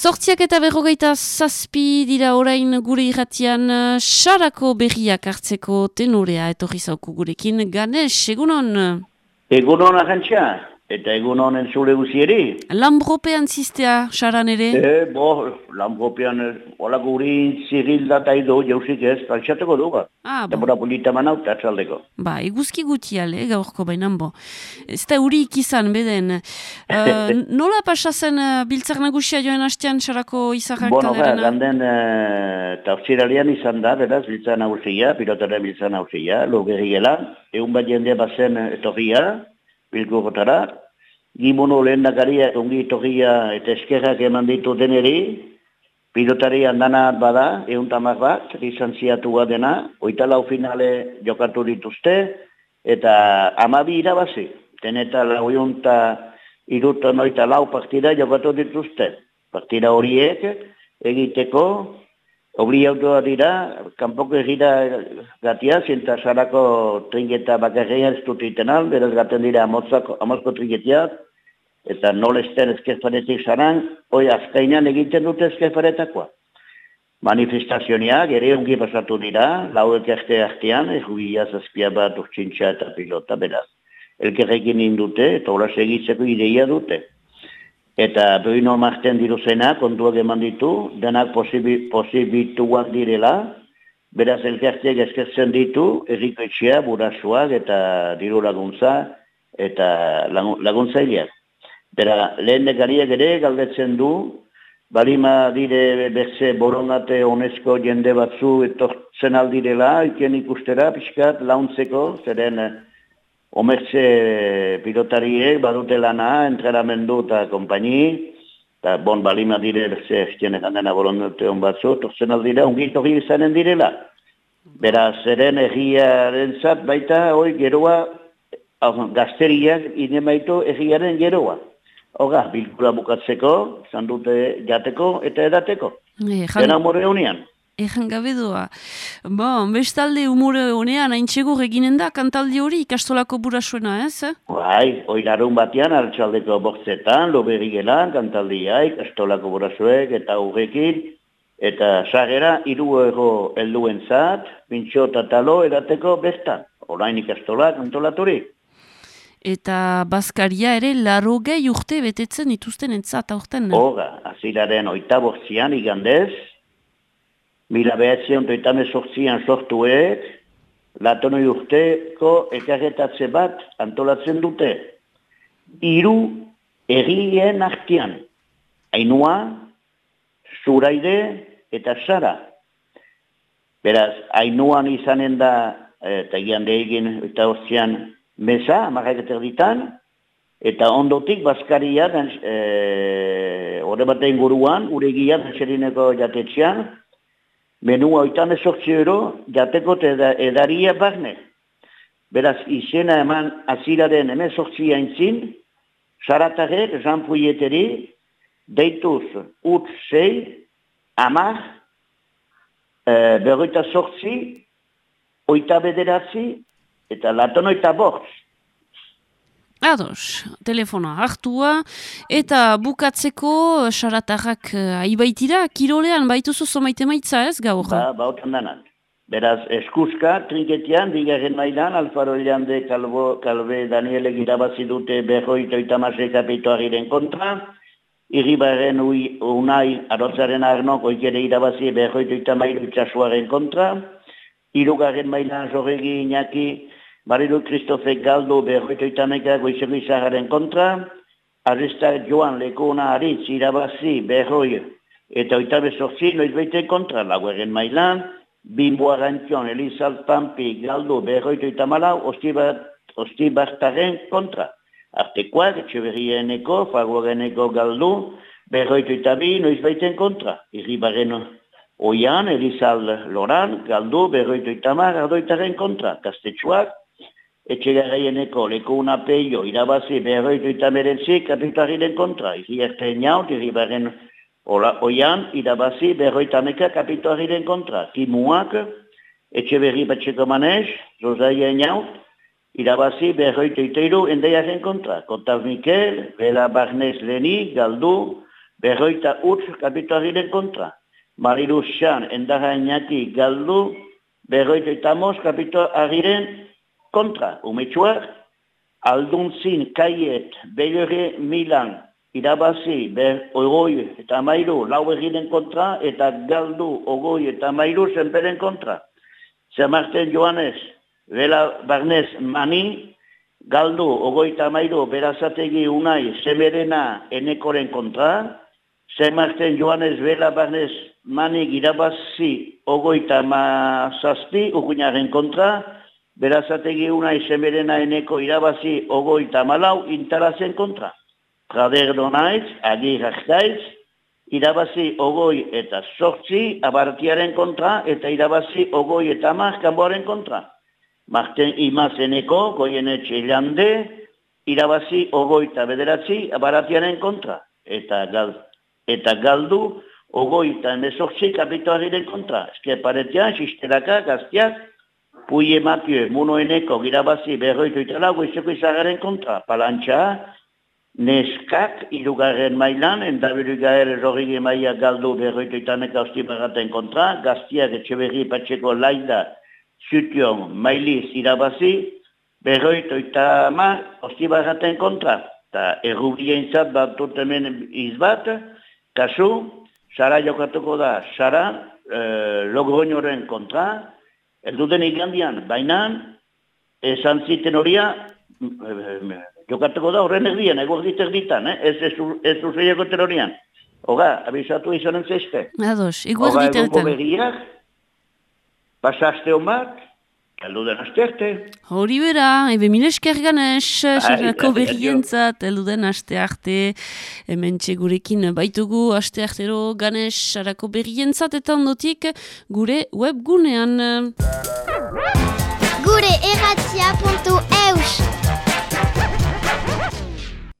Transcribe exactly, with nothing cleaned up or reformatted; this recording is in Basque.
Zortziak eta berrogeita zazpi dira orain gure irratian sarako berriak hartzeko tenorea etorri zauku gurekin. Ganesh, egunon? Egunon agantxa, eta egunon entzule guzieri. Lambropean zistea, saran ere? E, bo, Lambropean, hola guri ziril data ido, jausik ez, talxateko duga. Ah, eta bo. bora polita manauta atzaldeko. Ba, eguzki gutiale, gaurko bainan bo. Ez da urik izan, beden. Uh, nola pasazen uh, biltzak nagusia joan hastean sarako izarrak Bueno, ga, talerena? ganden uh, tafsiralian izan da, beraz, biltza nagusia, pilotaren biltza nagusia, logerriela, egun bat jende bazen etorria, bilkurotara, gimono lehen dakaria, ongi etorria eta eskerrak eman ditu deneri, pilotari handanat bada, egun tamak bat, lizantziatua dena, oita lau finale jokatu dituzte, eta amabi irabazi. Teneta lauiunta iruta noita lau partida jokatu dituzte. Partida horiek egiteko, obliautua dira, kanpoko egira gatia, zinta sarako tringeta bakarria ez dut itenal, beraz gaten dira amozko tringetiak, eta nolesten ezkerparetik zaran, hoi azkainan egiten dute ezkerparetakoa. Manifestazioniak ere ongi pasatu dira, lauek arte artean, errugia zazpia bat urtsintxa eta pilota, beraz. Elkerrekin indute, eta hola segitzeko ideia dute. Eta behin omarten diruzena, kontuak eman ditu, denak posibituak direla, beraz elkerteak eskertzen ditu, erriko etxea, burasuak eta diru laguntza, eta laguntzaileak. Bera, lehen dekariak ere galdetzen du, balima dire berze borondate honezko jende batzu etortzen aldirela, iken ikustera, pixkat, launtzeko, zeren omertze pilotariek badute lana, entrenamendu eta kompaini, eta bon balima dire berze estienek handena borondate hon batzu, etortzen aldira, ongit hori izanen direla. Bera, zeren egiaren zat, baita, hoi geroa, gazteriak inemaitu egiaren geroa. Hoga, bilkura bukatzeko, zan dute jateko eta edateko. E, Dena humore honean. Ejan gabe doa. Bon, bestalde humore honean, hain txegur eginen da, kantaldi hori ikastolako burasuena, ez? Bai, oilarun batean, hartxaldeko bortzetan, loberrigelan, kantaldia, ikastolako burasuek eta horrekin, eta sarera, hiru ego helduen zat, pintxo eta talo edateko bestan. Orain ikastolak antolaturik. Eta Baskaria ere larrogei urte betetzen dituzten entzat aurten. Hoga, azilaren oita bortzian igandez, mila behatzion toitame sortzian sortuek, latonoi urteko ekarretatze bat antolatzen dute. Hiru errien artean, Ainua, Zuraide eta Sara. Beraz, Ainuan izanen da, eta igande egin oita bortzian, meza, amarraketer ditan, eta ondotik Baskaria, horre e, batean guruan, uregia, danxerineko jatetxean, menua oitan ezortzi euro, jateko eda, edaria barne. Beraz, izena eman aziraren hemen sortzi haintzin, saratarek, janpuieteri, deituz, ut zei, amar, e, berroita sortzi, oita bederatzi, eta laton oita bortz. Ados, telefonoa hartua, eta bukatzeko saratarrak uh, aibaitira, kirolean baituzu zomaite maitza ez gaur? Ba, bautan danak. Beraz, eskuzka, trinketian, bigarren mailan, Alfaro Leande, Kalbo, Kalbe, Danielek irabazi dute berroita oitamasei kapituariren kontra, Irribaren unai, arotzaren arnok, oikere irabazi berroita oitamairu itxasuaren kontra, hirugarren mailan Zorregi Iñaki, Bariru Kristofe Galdo berroita oitameka goizeko izaharen kontra, Arrestar Joan Lekona Aritz irabazi berroi eta oitabe sortzi noizbeite kontra, laugarren mailan, Bimbo Arantxon, Elizal Pampi Galdo berroita oitamalau, Ostibartaren kontra. Artekoak, Etxeberrieneko, Fagoreneko Galdo, berroita oitabi noizbeiten kontra, Irribaren Oian, Elizal Loran, Galdo, berroita oitamar, ardoitaren kontra, Kastetxuak, Etxegarrieneko Lekuna Peio, irabazi berroita oitameretzi, kapituariren kontra, Irriarte Naut, Irribaren Oian, irabazi berroita meka, kapituariren kontra, Timuak, Etxeberri Batxeko Manez, Rosaia Naut, irabazi berroita oiteiru, endaiaren kontra, Kontaz Mikel, Bela Barnez Leni, Galdo, berroita utz kapituariren kontra. Marilu Xan, endarra Iñaki galdu, berroita itamos kapituariren kontra. Umetxuak, alduntzin kaiet, belore milan, irabazi, ber, ogoi eta mairu, lau egiren kontra, eta galdu, ogoi eta mairu, zenperen kontra. Zemarten Joanes, Bela Barnez Mani, galdu, ogoi eta mairu, berazategi unai, semerena, enekoren kontra. Zemarten Joanes, Bela Barnez Mani, irabazi, ogoi eta mazazpi, uguinaren kontra. Berazategi unai, semerena, eneko, irabazi, ogoi eta malau, intarazen kontra. Trader Donaitz, Agir Artaiz, irabazi ogoi eta sortzi, abartiaren kontra, eta irabazi ogoi eta mar, kanboaren kontra. Marten Imazeneko, Goienetxe Ilande, irabazi ogoi eta bederatzi, abartiaren kontra. Eta, gal, eta galdu, ogoi eta emezortzi, kapituariren kontra. Ezke paretean, Xistelaka, Gaztiak, Puie Matio, Munoeneko, irabazi berroito itala, goizeko izagaren kontra. Palantxa, Neskak, irugarren mailan, endabirugaer erorri maia galdu berroito itaneka ostibagaten kontra, Gaztiak Etxeberri Patxeko Laida, Zution, Mailiz, irabazi, berroito itama ostibagaten kontra. Eta errubrien zat bat dut hemen izbat, kasu, Sara jokatuko da, Sara, e, Logroñoren kontra, elduden igandian, bainan, esan ziten horia, e, jokatuko da horren erdian, egordit erditan, eh? ez ez urreiako terorian. Hoga, abisatu izanen zeizte. Ados, egordit erditan. Hoga, egungo berriak, pasaste honbat, eluden astearte. Hori bera, ebe milesker Ganes, sarako berrientzat, eluden astearte, hemen txegurekin baitugu asteartero Ganes, sarako berrientzat, eta ondotik gure webgunean. Gure erratia puntu